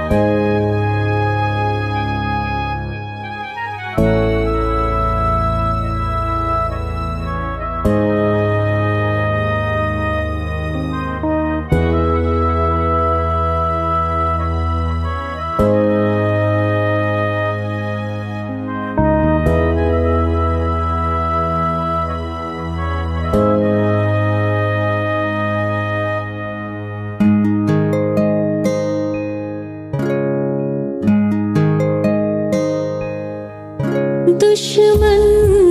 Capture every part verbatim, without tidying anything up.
दुश्मन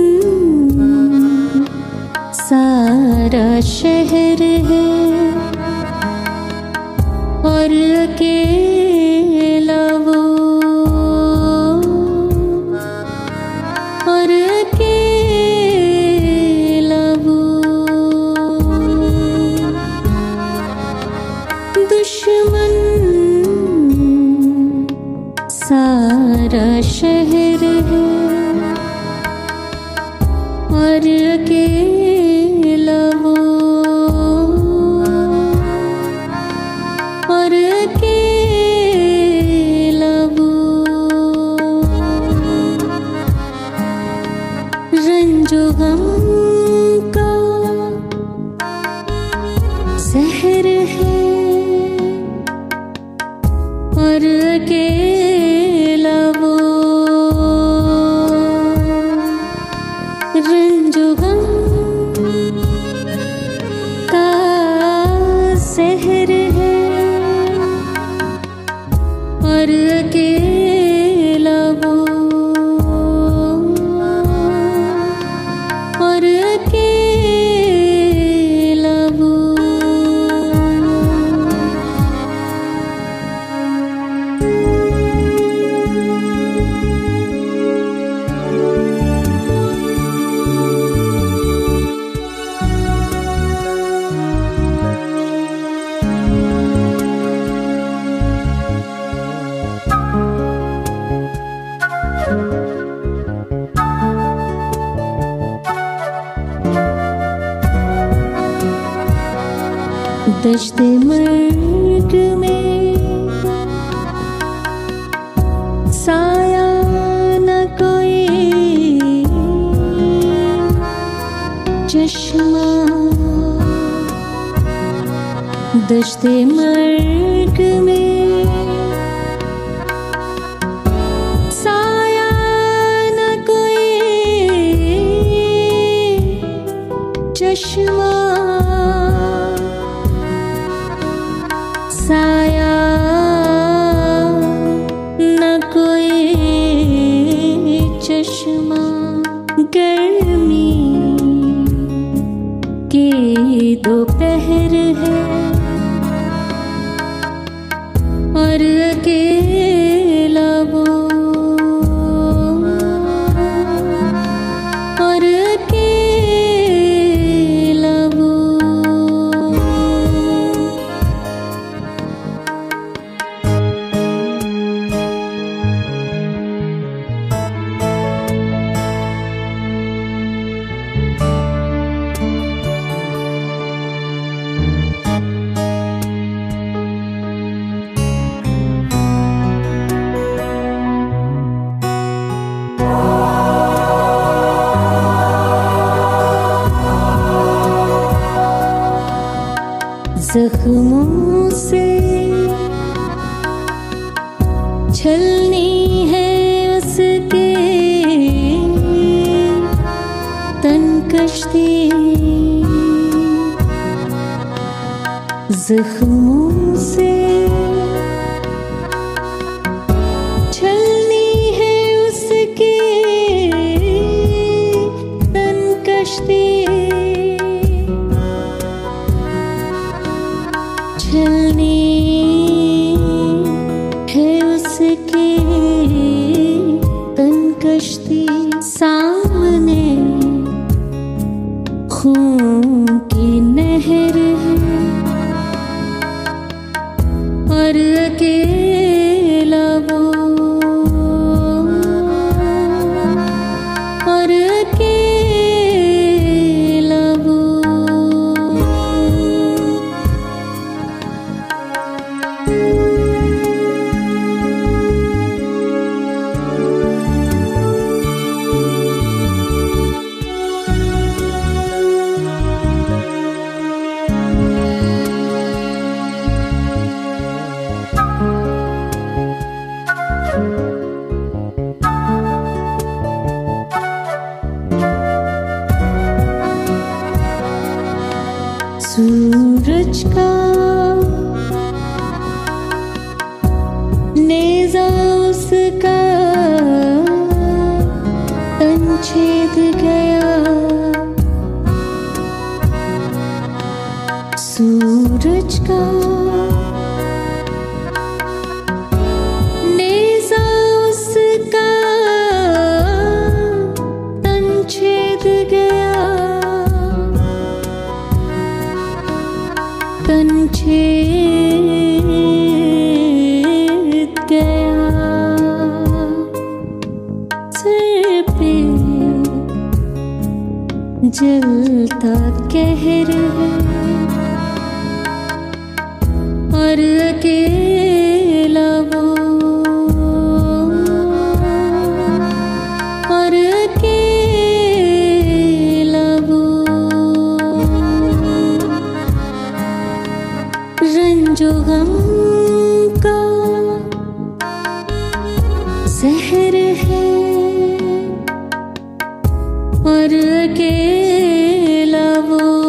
सारा शहर है और अकेला वो, और अकेला वो। दुश्मन सारा शहर है और अकेला वो, और अकेला वो। रंजो गम का जहर है और अकेला वो। रंजो गम का जहर है और अकेला वो, और अकेला वो। दश्त मर्ग में साया न कोई चश्मा, दश्त मर्ग में साया न कोई चश्मा। साया न कोई चश्मा। गर्मी के दोपहर है और अकेला वो, और अकेला वो। जख्मों से छलनी है उसके तन कश्ती। जख्मों से छलनी है उसके तन कश्ती। छलनी है उसकी तन कश्ती। सामने खून की नहर है और अकेला वो, और अकेला वो। का नेज़ा उसका तन छेद गया, तन छेद गया। सिर पे जलता कहर है और अकेला वो, और अकेला वो। रंजो गम का जहर है और अकेला वो।